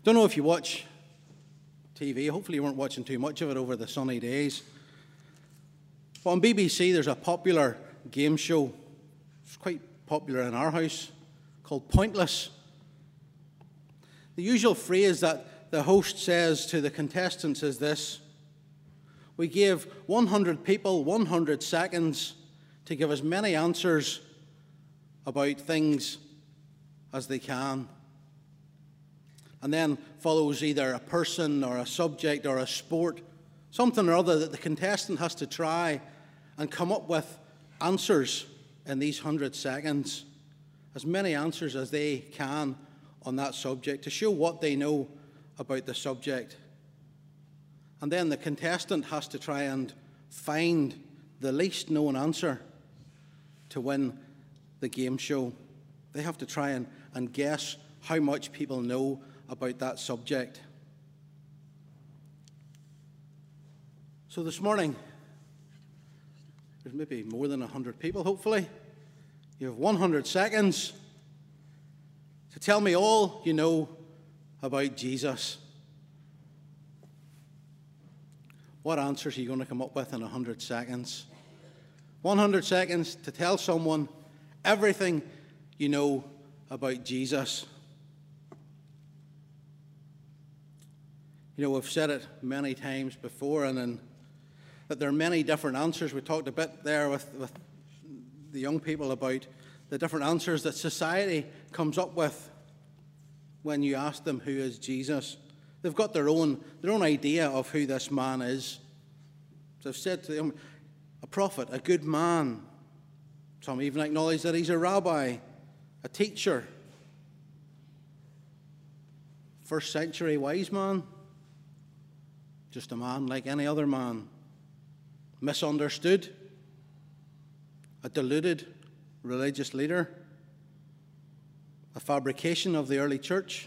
Don't know if you watch TV. Hopefully you weren't watching too much of it over the sunny days. But on BBC there's a popular game show. It's quite popular in our house, called Pointless. The usual phrase that the host says to the contestants is this: we give 100 people 100 seconds to give as many answers about things as they can. And then follows either a person or a subject or a sport, something or other that the contestant has to try and come up with answers in these 100 seconds, as many answers as they can on that subject to show what they know about the subject. And then the contestant has to try and find the least known answer to win the game show. They have to try and guess how much people know about that subject. So this morning, there's maybe more than 100 people, hopefully. You have 100 seconds to tell me all you know about Jesus. What answers are you going to come up with in 100 seconds? 100 seconds to tell someone everything you know about Jesus. You know, we've said it many times before, and that there are many different answers. We talked a bit there with the young people about the different answers that society comes up with when you ask them, who is Jesus? They've got their own idea of who this man is. So I've said to them, a prophet, a good man. Some even acknowledge that he's a rabbi, a teacher, first century wise man, just a man like any other man, misunderstood, a deluded religious leader, a fabrication of the early church.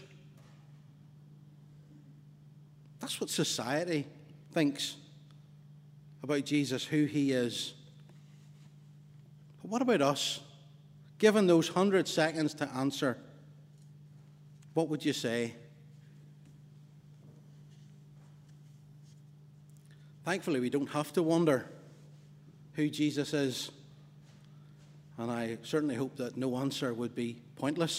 That's what society thinks about Jesus, who he is. But what about us? Given those 100 seconds to answer, what would you say? Thankfully, we don't have to wonder who Jesus is. And I certainly hope that no answer would be pointless.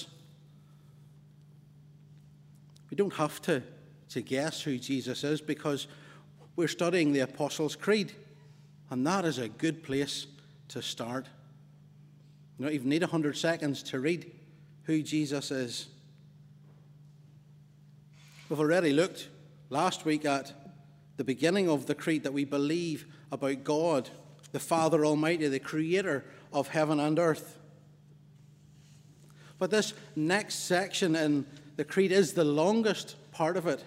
We don't have to guess who Jesus is, because we're studying the Apostles' Creed. And that is a good place to start. You don't even need 100 seconds to read who Jesus is. We've already looked last week at the beginning of the Creed, that we believe about God, the Father Almighty, the Creator of heaven and earth. But this next section in the Creed is the longest part of it.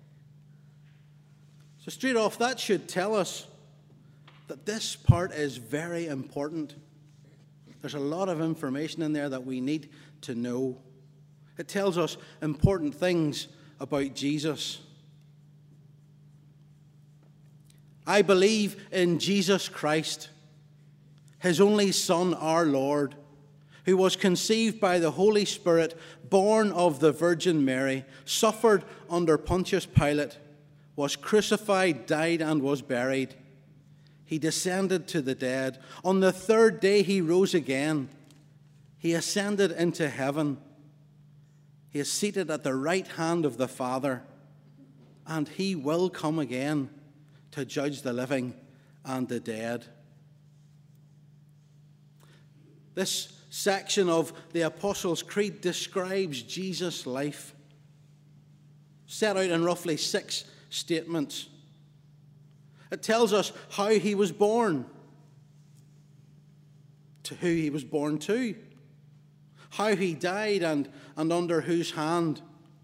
So straight off, that should tell us that this part is very important. There's a lot of information in there that we need to know. It tells us important things about Jesus. I believe in Jesus Christ, his only Son, our Lord, who was conceived by the Holy Spirit, born of the Virgin Mary, suffered under Pontius Pilate, was crucified, died, and was buried. He descended to the dead. On the third day he rose again. He ascended into heaven. He is seated at the right hand of the Father, and he will come again to judge the living and the dead. This section of the Apostles' Creed describes Jesus' life, set out in roughly 6 statements. It tells us how he was born, to who he was born to, how he died, and under whose hand.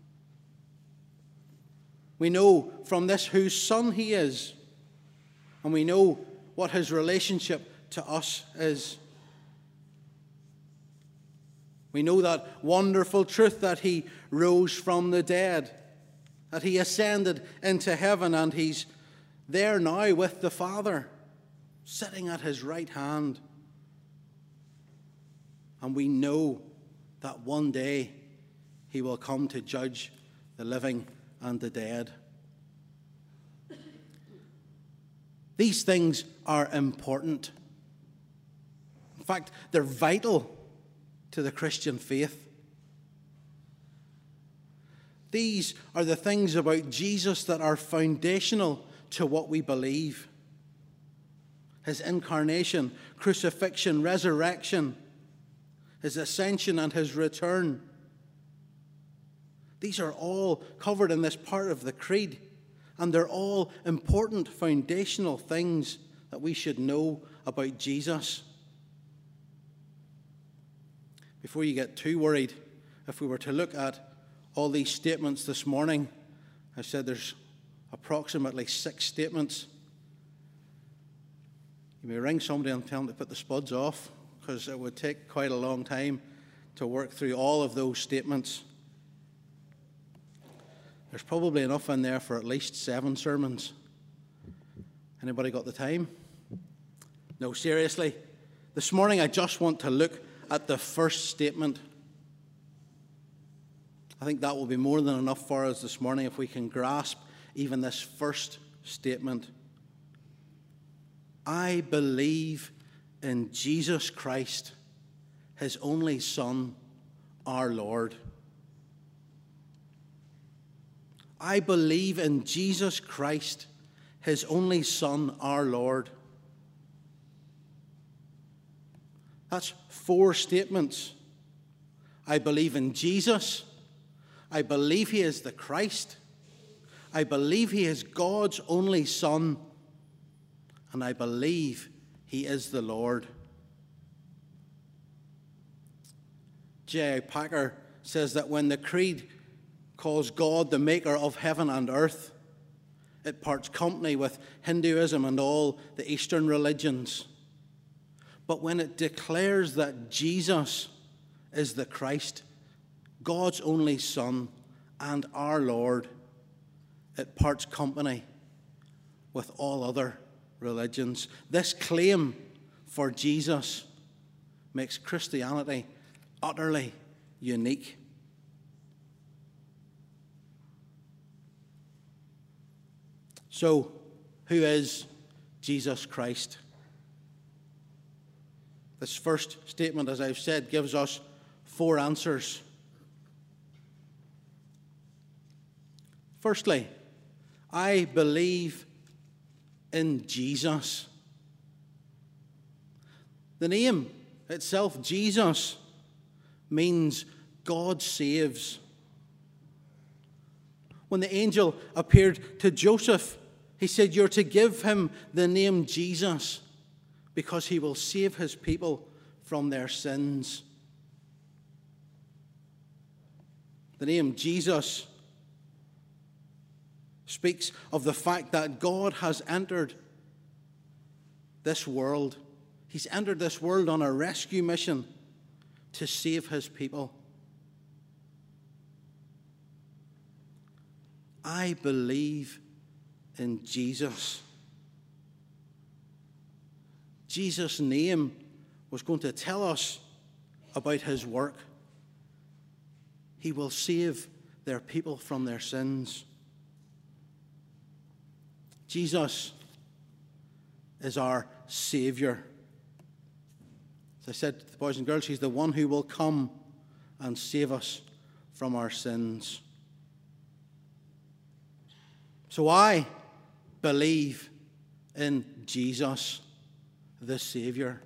We know from this whose son he is, and we know what his relationship to us is. We know that wonderful truth that he rose from the dead, that he ascended into heaven, and he's there now with the Father, sitting at his right hand. And we know that one day he will come to judge the living and the dead. These things are important. In fact, they're vital to the Christian faith. These are the things about Jesus that are foundational to what we believe. His incarnation, crucifixion, resurrection, his ascension and his return. These are all covered in this part of the creed, and they're all important foundational things that we should know about Jesus. Before you get too worried, if we were to look at all these statements this morning, I said there's approximately 6 statements. You may ring somebody and tell them to put the spuds off, because it would take quite a long time to work through all of those statements. There's probably enough in there for at least 7 sermons. Anybody got the time? No, seriously. This morning I just want to look at the first statement. I think that will be more than enough for us this morning if we can grasp even this first statement. I believe in Jesus Christ, his only Son, our Lord. I believe in Jesus Christ, his only Son, our Lord. That's 4 statements. I believe in Jesus. I believe he is the Christ. I believe he is God's only Son. And I believe he is the Lord. J.I. Packer says that when the Creed calls God the maker of heaven and earth, it parts company with Hinduism and all the Eastern religions. But when it declares that Jesus is the Christ, God's only Son and our Lord, it parts company with all other religions. This claim for Jesus makes Christianity utterly unique. So, who is Jesus Christ? This first statement, as I've said, gives us 4 answers. Firstly, I believe in Jesus. The name itself, Jesus, means God saves. When the angel appeared to Joseph, he said, "You're to give him the name Jesus because he will save his people from their sins." The name Jesus speaks of the fact that God has entered this world. He's entered this world on a rescue mission to save his people. I believe in Jesus. Jesus' name was going to tell us about his work. He will save their people from their sins. Jesus is our Savior. As I said to the boys and girls, he's the one who will come and save us from our sins. So I believe in Jesus, the Savior.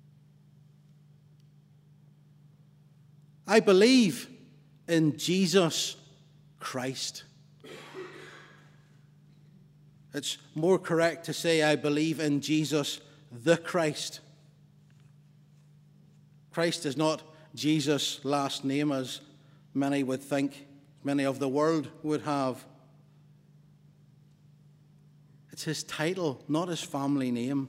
I believe in Jesus Christ. It's more correct to say I believe in Jesus the Christ. Christ is not Jesus' last name, as many would think, many of the world would have. It's his title, not his family name.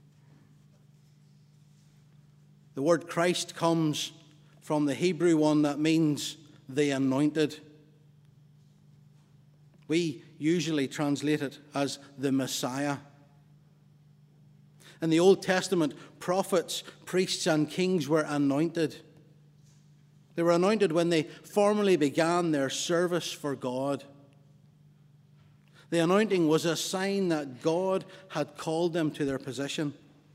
The word Christ comes from the Hebrew one that means the anointed. We usually translate it as the Messiah. In the Old Testament, prophets, priests, and kings were anointed. They were anointed when they formally began their service for God. The anointing was a sign that God had called them to their position.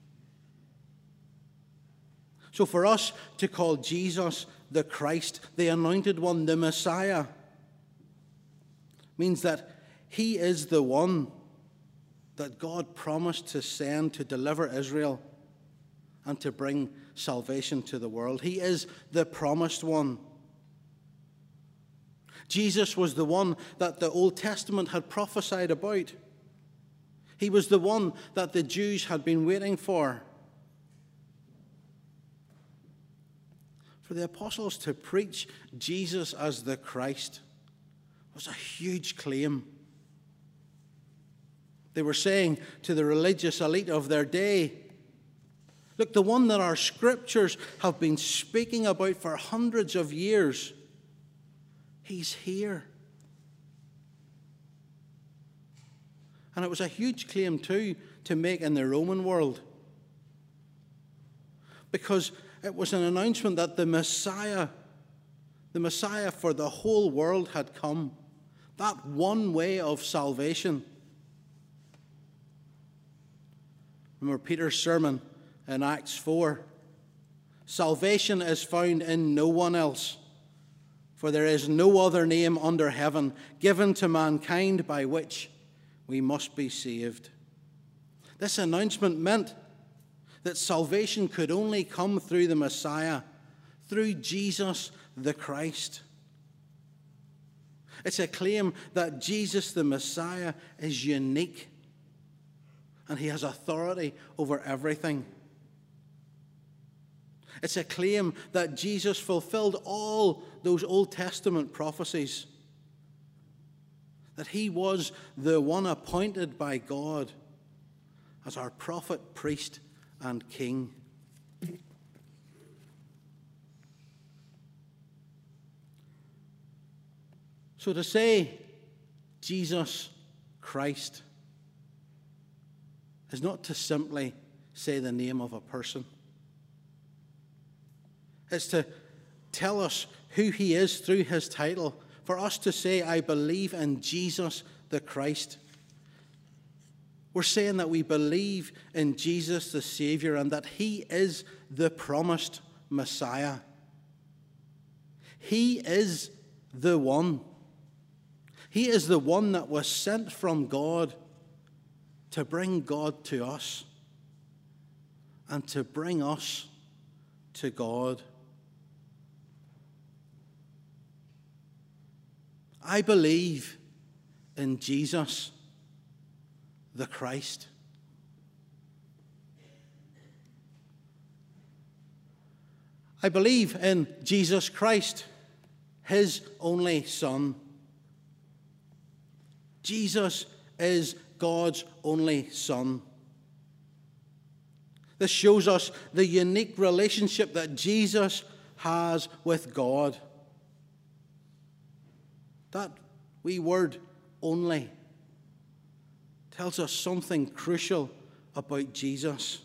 So for us to call Jesus the Christ, the anointed one, the Messiah, means that he is the one that God promised to send to deliver Israel and to bring salvation to the world. He is the promised one. Jesus was the one that the Old Testament had prophesied about. He was the one that the Jews had been waiting for. For the apostles to preach Jesus as the Christ was a huge claim. They were saying to the religious elite of their day, look, the one that our scriptures have been speaking about for hundreds of years, he's here. And it was a huge claim, too, to make in the Roman world, because it was an announcement that the Messiah for the whole world had come. That one way of salvation. Remember Peter's sermon in Acts 4. Salvation is found in no one else, for there is no other name under heaven given to mankind by which we must be saved. This announcement meant that salvation could only come through the Messiah, through Jesus the Christ. It's a claim that Jesus the Messiah is unique and he has authority over everything. It's a claim that Jesus fulfilled all those Old Testament prophecies, that he was the one appointed by God as our prophet, priest, and king. So to say Jesus Christ is not to simply say the name of a person. It's to tell us who he is through his title. For us to say, I believe in Jesus the Christ, we're saying that we believe in Jesus the Savior and that he is the promised Messiah. He is the one. He is the one that was sent from God to bring God to us and to bring us to God. I believe in Jesus the Christ. I believe in Jesus Christ, his only Son. Jesus is God's only Son. This shows us the unique relationship that Jesus has with God. That wee word, only, tells us something crucial about Jesus.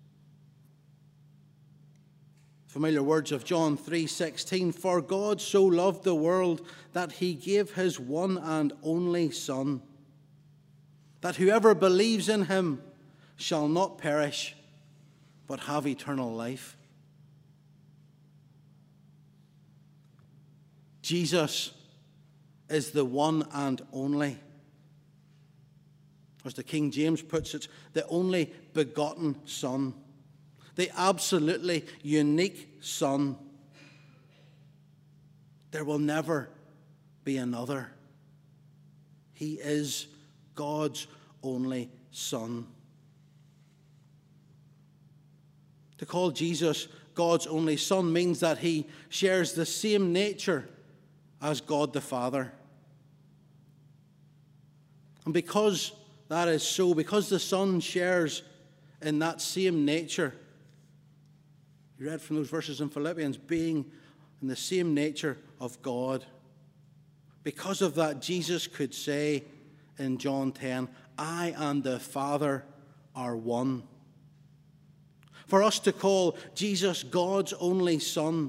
Familiar words of John 3:16, for God so loved the world that he gave his one and only Son, that whoever believes in him shall not perish, but have eternal life. Jesus is the one and only. As the King James puts it, the only begotten Son, the absolutely unique Son. There will never be another. He is God's only Son. To call Jesus God's only Son means that he shares the same nature as God the Father. And because that is so, because the Son shares in that same nature, you read from those verses in Philippians, being in the same nature of God. Because of that, Jesus could say in John 10, I and the Father are one. For us to call Jesus God's only Son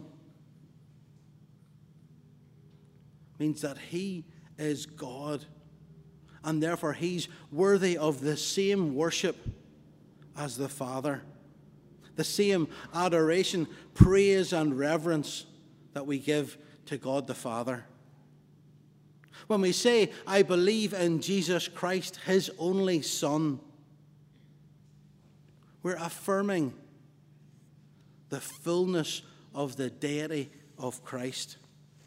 means that he is God and therefore he's worthy of the same worship as the Father, the same adoration, praise, and reverence that we give to God the Father. When we say, I believe in Jesus Christ, his only Son, we're affirming the fullness of the deity of Christ.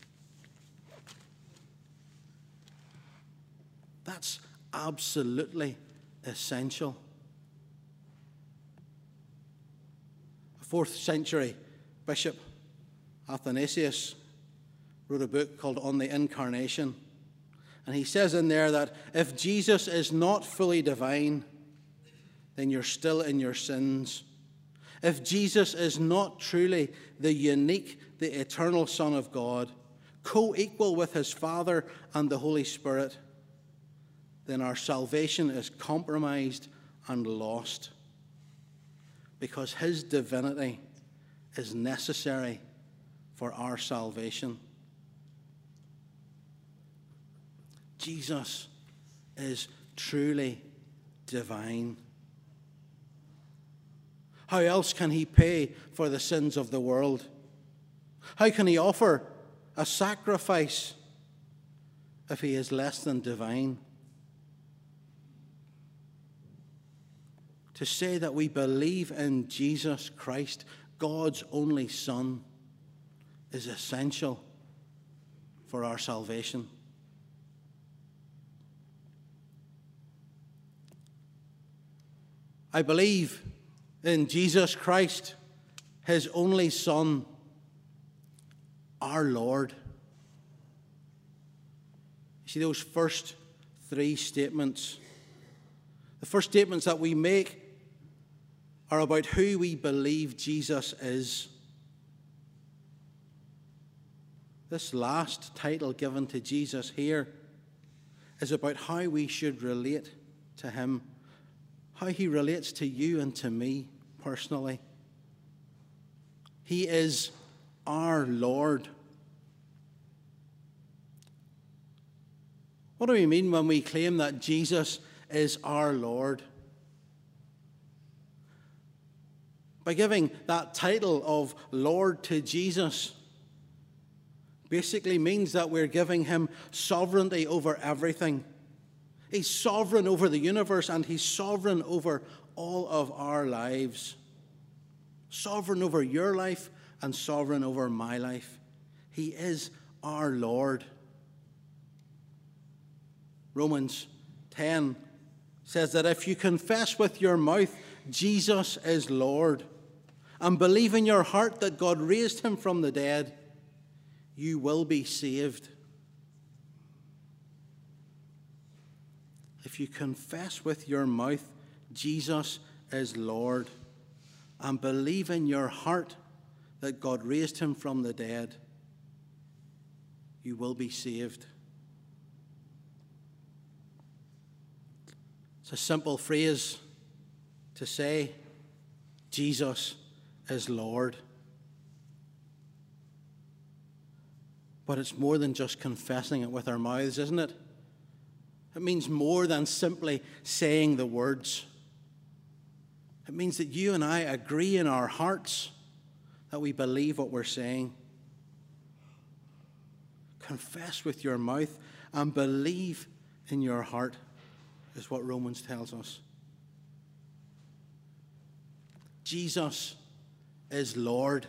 That's absolutely essential. A 4th century bishop, Athanasius, wrote a book called On the Incarnation. And he says in there that if Jesus is not fully divine, then you're still in your sins. If Jesus is not truly the unique, the eternal Son of God, co-equal with his Father and the Holy Spirit, then our salvation is compromised and lost, because his divinity is necessary for our salvation. Jesus is truly divine. How else can he pay for the sins of the world? How can he offer a sacrifice if he is less than divine? To say that we believe in Jesus Christ, God's only Son, is essential for our salvation. I believe in Jesus Christ, his only Son, our Lord. You see those first 3 statements? The first statements that we make are about who we believe Jesus is. This last title given to Jesus here is about how we should relate to him, how he relates to you and to me personally. He is our Lord. What do we mean when we claim that Jesus is our Lord? By giving that title of Lord to Jesus, basically means that we're giving him sovereignty over everything. He's sovereign over the universe, and he's sovereign over all of our lives. Sovereign over your life and sovereign over my life. He is our Lord. Romans 10 says that if you confess with your mouth Jesus is Lord, and believe in your heart that God raised him from the dead, you will be saved. If you confess with your mouth Jesus is Lord, and believe in your heart that God raised him from the dead, you will be saved. It's a simple phrase to say, Jesus is Lord. But it's more than just confessing it with our mouths, isn't it? It means more than simply saying the words. It means that you and I agree in our hearts that we believe what we're saying. Confess with your mouth and believe in your heart is what Romans tells us. Jesus is Lord.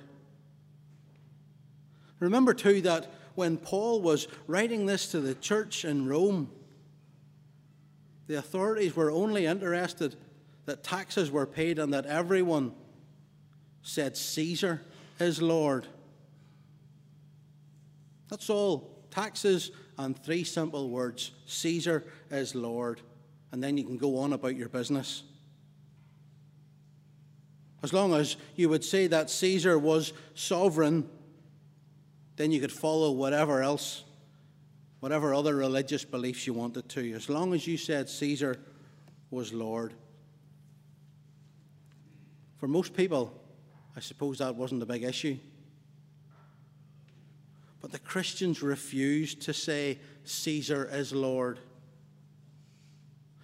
Remember too that when Paul was writing this to the church in Rome, the authorities were only interested that taxes were paid and that everyone said Caesar is Lord. That's all. Taxes and 3 simple words. Caesar is Lord. And then you can go on about your business. As long as you would say that Caesar was sovereign, then you could follow whatever else, whatever other religious beliefs you wanted to, as long as you said Caesar was Lord. For most people, I suppose that wasn't a big issue. But the Christians refused to say Caesar is Lord.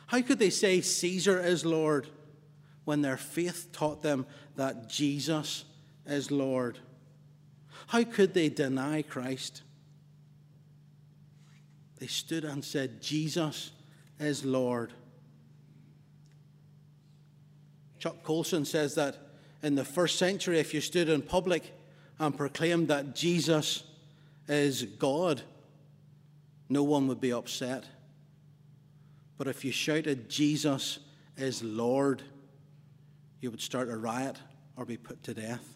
How could they say Caesar is Lord when their faith taught them that Jesus is Lord? How could they deny Christ? They stood and said, Jesus is Lord. Chuck Colson says that in the first century, if you stood in public and proclaimed that Jesus is God, no one would be upset. But if you shouted, Jesus is Lord, you would start a riot or be put to death.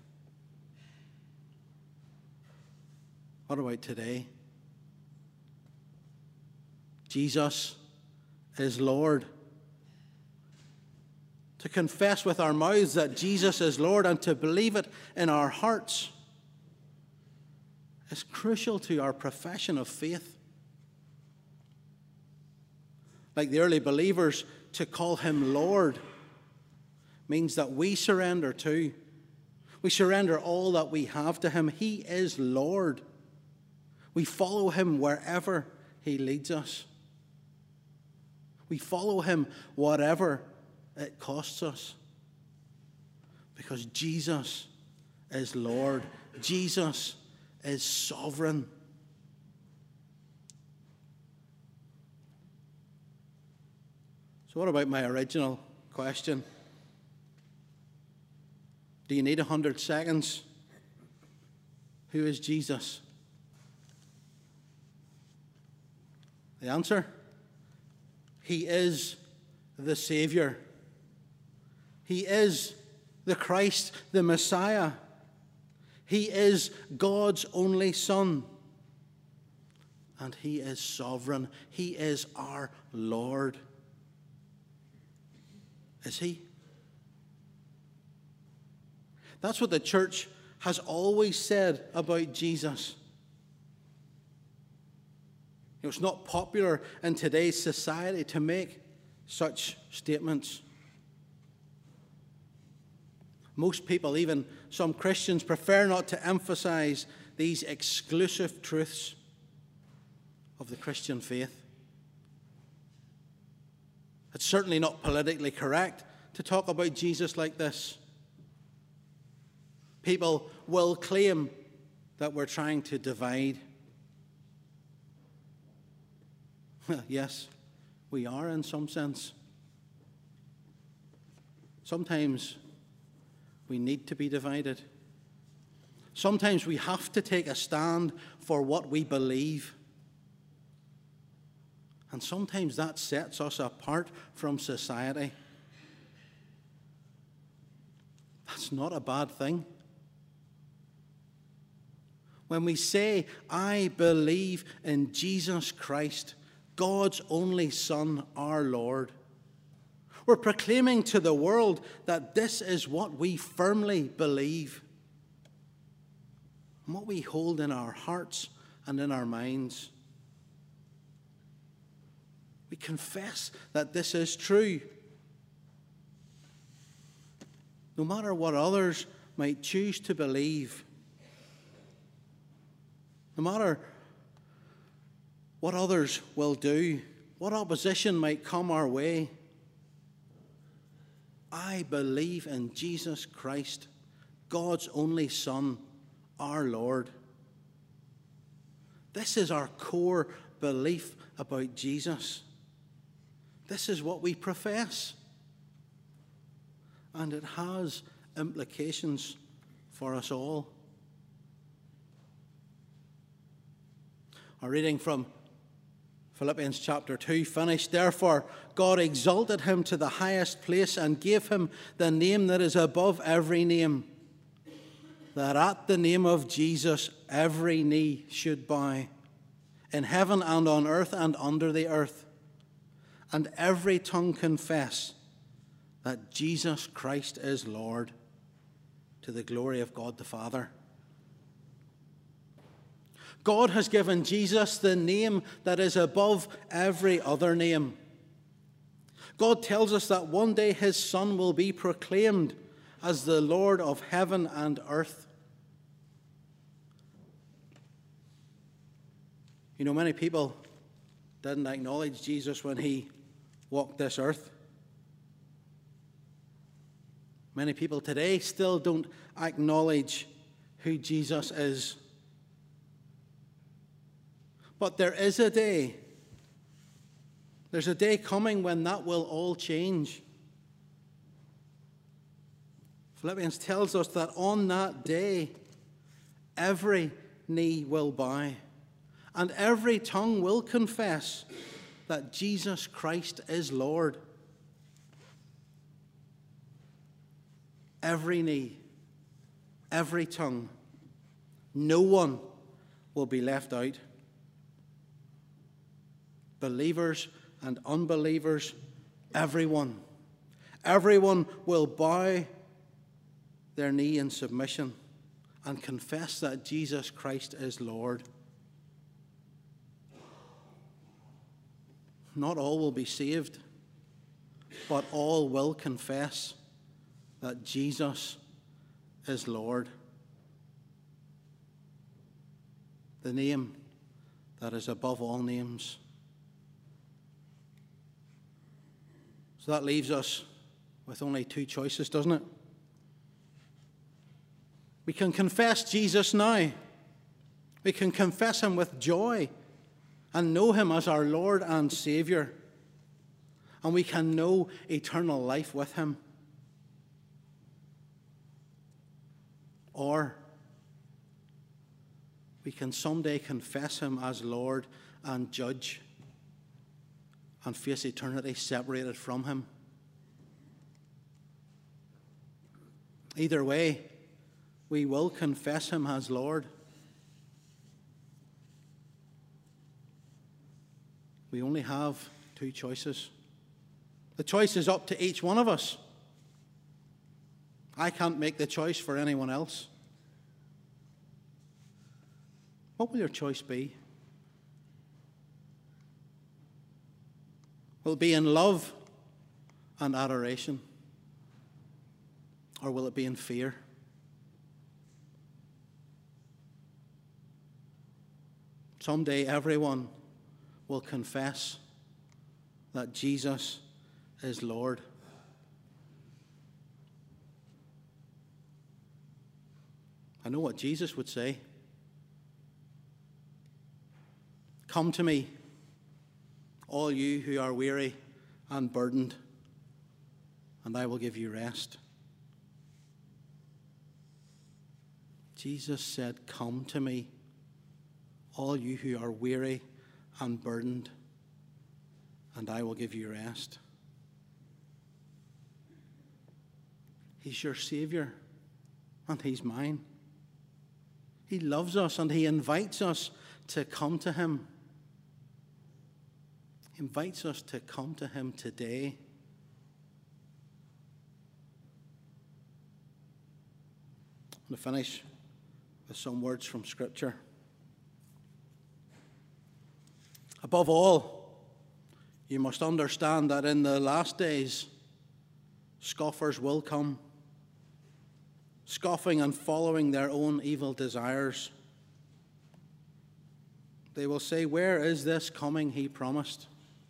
What about today? Jesus is Lord. To confess with our mouths that Jesus is Lord and to believe it in our hearts is crucial to our profession of faith. Like the early believers, to call him Lord means that we surrender too. We surrender all that we have to him. He is Lord. We follow him wherever he leads us. We follow him whatever it costs us. Because Jesus is Lord. Jesus is sovereign. So what about my original question? Do you need 100 seconds? Who is Jesus? The answer? He is the Savior. He is the Christ, the Messiah. He is God's only Son. And he is sovereign. He is our Lord. Is he? That's what the church has always said about Jesus. It's not popular in today's society to make such statements. Most people, even some Christians, prefer not to emphasize these exclusive truths of the Christian faith. It's certainly not politically correct to talk about Jesus like this. People will claim that we're trying to divide. Well, yes, we are in some sense. Sometimes we need to be divided. Sometimes we have to take a stand for what we believe. And sometimes that sets us apart from society. That's not a bad thing. When we say, I believe in Jesus Christ, God's only Son, our Lord, we're proclaiming to the world that this is what we firmly believe and what we hold in our hearts and in our minds. We confess that this is true. No matter what others might choose to believe, no matter what others will do, what opposition might come our way, I believe in Jesus Christ, God's only Son, our Lord. This is our core belief about Jesus. This is what we profess. And it has implications for us all. Our reading from Philippians chapter 2 finished. Therefore, God exalted him to the highest place and gave him the name that is above every name, that at the name of Jesus every knee should bow, in heaven and on earth and under the earth, and every tongue confess that Jesus Christ is Lord, to the glory of God the Father. God has given Jesus the name that is above every other name. God tells us that one day his Son will be proclaimed as the Lord of heaven and earth. You know, many people didn't acknowledge Jesus when he walked this earth. Many people today still don't acknowledge who Jesus is. But there is a day. There's a day coming when that will all change. Philippians tells us that on that day, every knee will bow and every tongue will confess that Jesus Christ is Lord. Every knee, every tongue, no one will be left out. Believers and unbelievers, everyone will bow their knee in submission and confess that Jesus Christ is Lord. Not all will be saved, but all will confess that Jesus is Lord. The name that is above all names. So that leaves us with only two choices, doesn't it? We can confess Jesus now. We can confess him with joy and know him as our Lord and Savior. And we can know eternal life with him. Or we can someday confess him as Lord and Judge and face eternity separated from him. Either way, we will confess him as Lord. We only have two choices. The choice is up to each one of us. I can't make the choice for anyone else. What will your choice be? Will it be in love and adoration? Or will it be in fear? Someday everyone will confess that Jesus is Lord. I know what Jesus would say. Come to me, all you who are weary and burdened, and I will give you rest. Jesus said, come to me, all you who are weary and burdened, and I will give you rest. He's your Savior, and he's mine. He loves us, and he invites us to come to him. He invites us to come to him today. I'm going to finish with some words from Scripture. Above all, you must understand that in the last days, scoffers will come, scoffing and following their own evil desires. They will say, where is this coming he promised?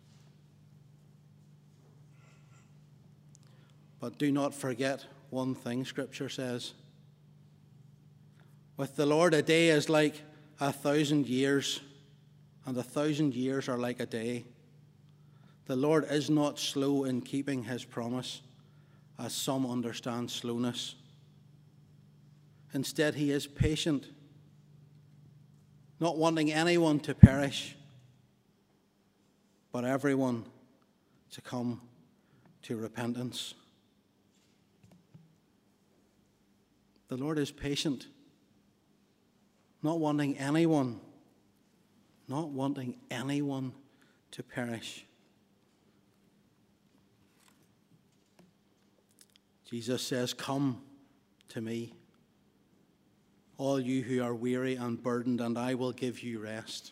But do not forget one thing, Scripture says. With the Lord, a day is like 1,000 years, and 1,000 years are like a day. The Lord is not slow in keeping his promise, as some understand slowness. Instead, he is patient, not wanting anyone to perish, but everyone to come to repentance. The Lord is patient, not wanting anyone to perish. Jesus says, come to me, all you who are weary and burdened, and I will give you rest.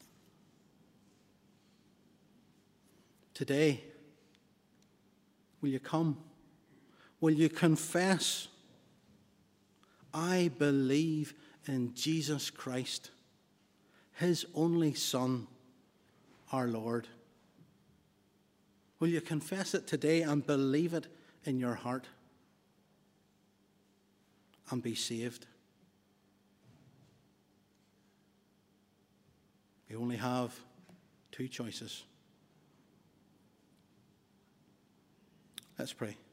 Today, will you come? Will you confess, I believe in Jesus Christ, his only Son, our Lord? Will you confess it today and believe it in your heart and be saved? You only have two choices. Let's pray.